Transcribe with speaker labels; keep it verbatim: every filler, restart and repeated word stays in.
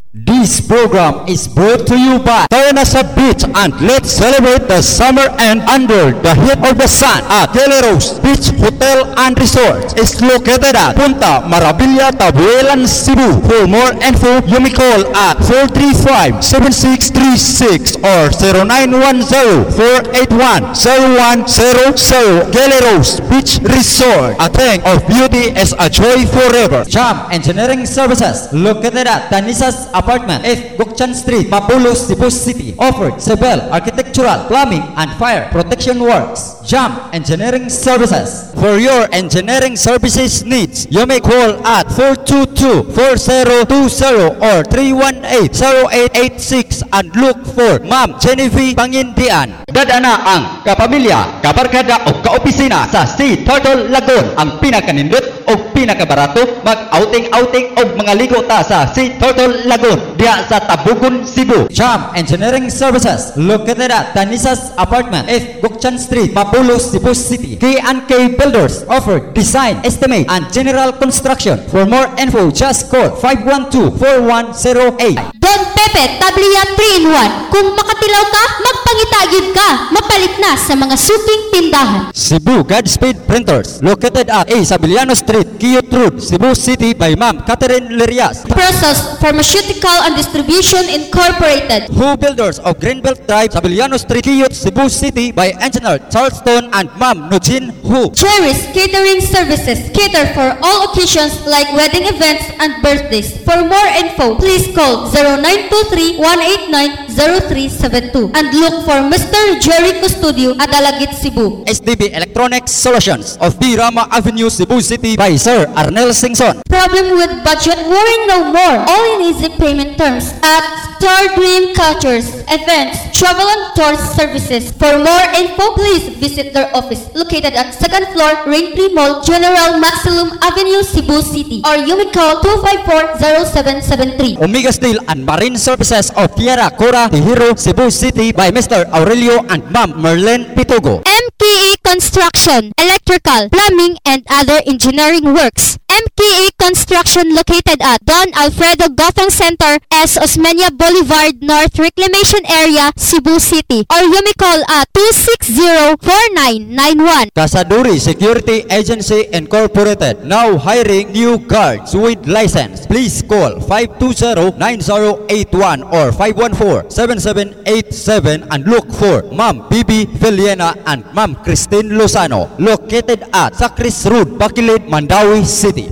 Speaker 1: This program is brought to you by Tayanasa Beach, and let's celebrate the summer and under the heat of the sun at Galeros Beach Hotel and Resort. It's located at Punta Maravilla, Tabuelan, Cebu. For more info, you may call at four three five, seven six three six or zero nine one zero, four eight one, zero one zero zero. Galeros Beach Resort. A thing of beauty is a joy forever.
Speaker 2: Jam Engineering Services, located at Tanisas Apartment, F. Gokchan Street, Mapulus, Cebu City. Offered civil, architectural, plumbing, and fire protection works. Jam Engineering Services. For your engineering services needs, you may call at four two two, four zero two zero or three one eight, zero eight eight six and look for Ma'am Genevieve Pangindian. Dadana ang kapamilya, kabarkada o kaopisina sa Sea Turtle Lagoon. Ang pinakanindot o pinakabarato mag-outing-outing o mga ligo ta sa Sea Turtle Lagoon diya sa Tabugon, Cebu. Jam Engineering Services, located at Tanisas Apartment, F. Gokchan Street, Mapulus, Cebu City. K and K Builders offer design, estimate, and general construction. For more info, just call five one two, four one zero eight.
Speaker 3: Don Pepe Tablia three in one. Kung makatilaw ka, magpangitagid ka. Mapalit na sa mga suking tindahan.
Speaker 2: Cebu Godspeed Printers, located at A. Sabiliano Street, Quiyot Road, Cebu City by Ma'am Catherine Lerias.
Speaker 3: Process Pharmaceutical and Distribution Incorporated.
Speaker 2: Who Builders of Greenbelt Drive, Sabiliano Street, Quiyot, Cebu City by Engineer Charleston and Ma'am Nujin Hu.
Speaker 3: Cherries Catering Services. Cater for all occasions like wedding events and birthdays. For more info, please call zero nine two three, one eight nine, zero three seven two and look for Mister Jericho Studio at Alagit, Cebu.
Speaker 2: S D B Electronics Solutions of B. Rama Avenue, Cebu City by Sir Arnel Singson.
Speaker 3: Problem with budget? Worry no more. All in easy payment terms at Star Dream Cultures, Events, Travel and Tour Services. For more info, please visit their office located at second floor, Raintree Mall, General Maximum Avenue, Cebu City, or you may call two five four, zero seven seven three.
Speaker 2: Omega Steel and Marine Services of Tierra Cora, Tihiro, Cebu City by Mister Aurelio and Ma'am Merlene Pitugo.
Speaker 3: M K A Construction, Electrical, Plumbing, and other engineering works. M K A Construction located at Don Alfredo Gotham Center, S. Osmeña Boulevard, North Reclamation Area, Cebu City. Or you may call at two six zero, four nine nine one.
Speaker 2: Casaduri Security Agency Incorporated, now hiring new guards with license. Please call five two zero, nine zero eight one or five one four, seven seven eight seven and look for Ma'am Bibi Villena and Ma'am Christine Lozano, located at Sacris Road, Bacilid, Mandawi City.